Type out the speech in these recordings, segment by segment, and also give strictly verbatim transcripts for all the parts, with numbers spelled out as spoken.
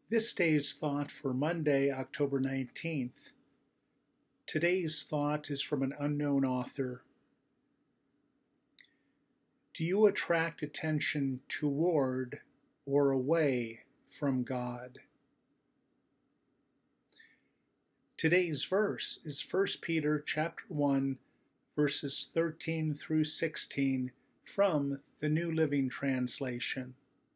This day's thought for Monday, October nineteenth. Today's thought is from an unknown author. Do you attract attention toward or away from God? Today's verse is First Peter chapter one, verses thirteen through sixteen from the New Living Translation.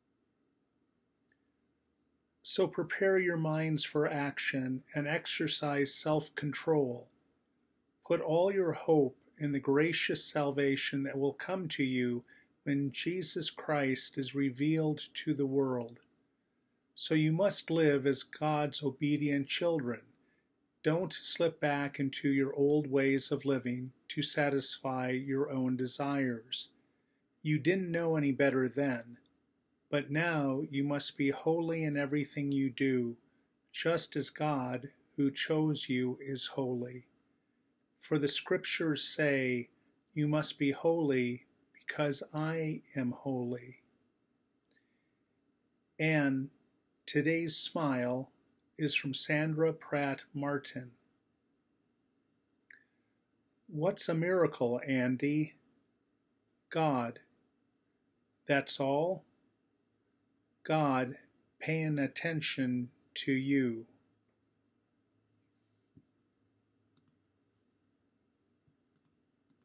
So prepare your minds for action and exercise self-control. Put all your hope in the gracious salvation that will come to you when Jesus Christ is revealed to the world. So you must live as God's obedient children. Don't slip back into your old ways of living to satisfy your own desires. You didn't know any better then. But now you must be holy in everything you do, just as God, who chose you, is holy. For the Scriptures say, "You must be holy because I am holy." And today's smile is from Sandra Pratt Martin. What's a miracle, Andy? God. That's all? God paying attention to you.